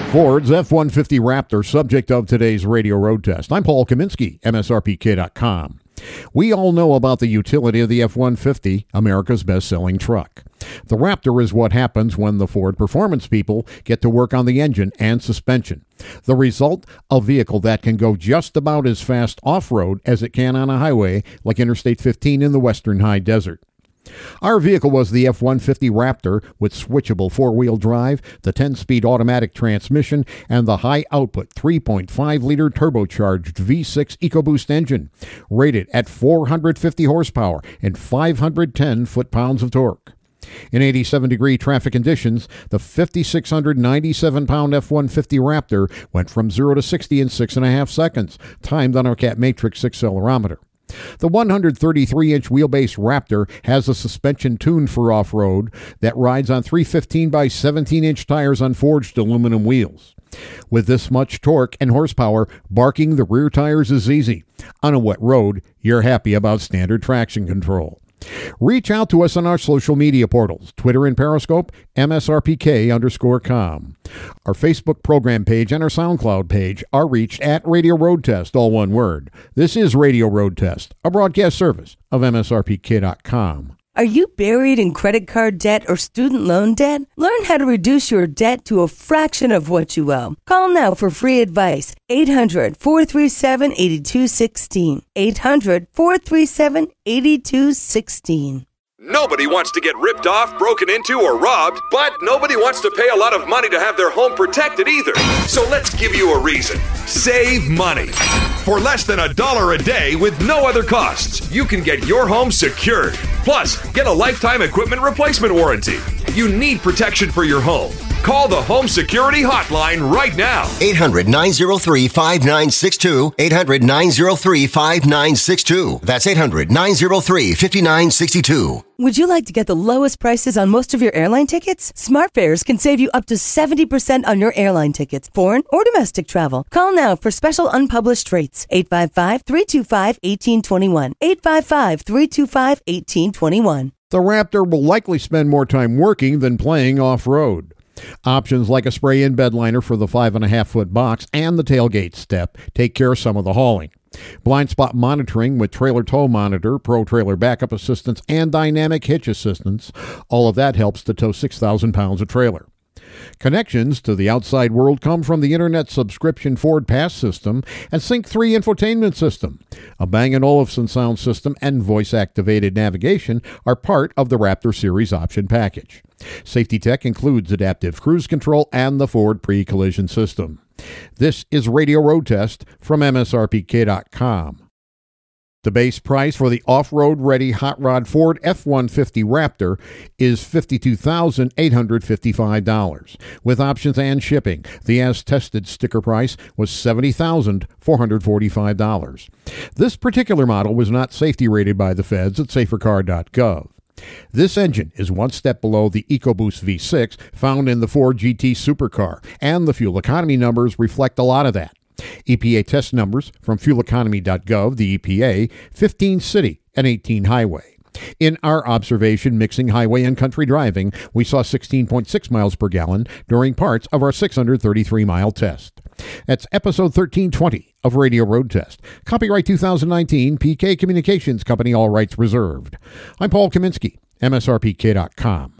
Ford's F-150 Raptor, subject of today's radio road test. I'm Paul Kaminsky, MSRPK.com. We all know about the utility of the F-150, America's best-selling truck. The Raptor is what happens when the Ford performance people get to work on the engine and suspension. The result, a vehicle that can go just about as fast off-road as it can on a highway like Interstate 15 in the western high desert. Our vehicle was the F-150 Raptor with switchable four-wheel drive, the 10-speed automatic transmission, and the high-output 3.5-liter turbocharged V6 EcoBoost engine, rated at 450 horsepower and 510 foot-pounds of torque. In 87-degree traffic conditions, the 5,697-pound F-150 Raptor went from 0 to 60 in 6.5 seconds, timed on our Cat Matrix accelerometer. The 133-inch wheelbase Raptor has a suspension tuned for off-road that rides on 315 by 17-inch tires on forged aluminum wheels. With this much torque and horsepower, barking the rear tires is easy. On a wet road, you're happy about standard traction control. Reach out to us on our social media portals, Twitter and Periscope, MSRPK_com. Our Facebook program page and our SoundCloud page are reached at Radio Road Test, all one word. This is Radio Road Test, a broadcast service of MSRPK.com. Are you buried in credit card debt or student loan debt? Learn how to reduce your debt to a fraction of what you owe. Call now for free advice. 800-437-8216. 800-437-8216. Nobody wants to get ripped off, broken into, or robbed, but nobody wants to pay a lot of money to have their home protected either. So let's give you a reason. Save money. For less than $1 a day with no other costs, you can get your home secured. Plus, get a lifetime equipment replacement warranty. You need protection for your home. Call the Home Security Hotline right now. 800-903-5962. 800-903-5962. That's 800-903-5962. Would you like to get the lowest prices on most of your airline tickets? SmartFares can save you up to 70% on your airline tickets, foreign or domestic travel. Call now for special unpublished rates. 855-325-1821. 855-325-1821. The Raptor will likely spend more time working than playing off-road. Options like a spray-in bed liner for the 5.5-foot box and the tailgate step take care of some of the hauling. Blind spot monitoring with trailer tow monitor, pro trailer backup assistance, and dynamic hitch assistance, all of that helps to tow 6,000 pounds of trailer. Connections to the outside world come from the Internet subscription Ford Pass system and Sync 3 infotainment system. A Bang & Olufsen sound system and voice-activated navigation are part of the Raptor Series option package. Safety tech includes adaptive cruise control and the Ford pre-collision system. This is Radio Road Test from MSRPK.com. The base price for the off-road ready hot rod Ford F-150 Raptor is $52,855. With options and shipping, the as-tested sticker price was $70,445. This particular model was not safety rated by the feds at safercar.gov. This engine is one step below the EcoBoost V6 found in the Ford GT supercar, and the fuel economy numbers reflect a lot of that. EPA test numbers from fueleconomy.gov, the EPA, 15 city and 18 highway. In our observation mixing highway and country driving, we saw 16.6 miles per gallon during parts of our 633-mile test. That's episode 1320 of Radio Road Test. Copyright 2019, PK Communications Company, all rights reserved. I'm Paul Kaminsky, MSRPK.com.